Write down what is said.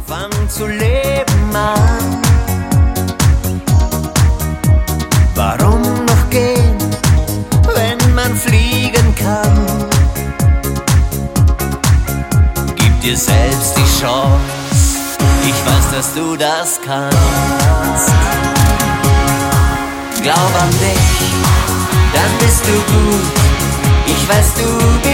fang zu leben an. Warum noch gehen, wenn man fliegen kann? Gib dir selbst die Chance, ich weiß, dass du das kannst. Glaub an dich, dann bist du gut. Ich weiß, du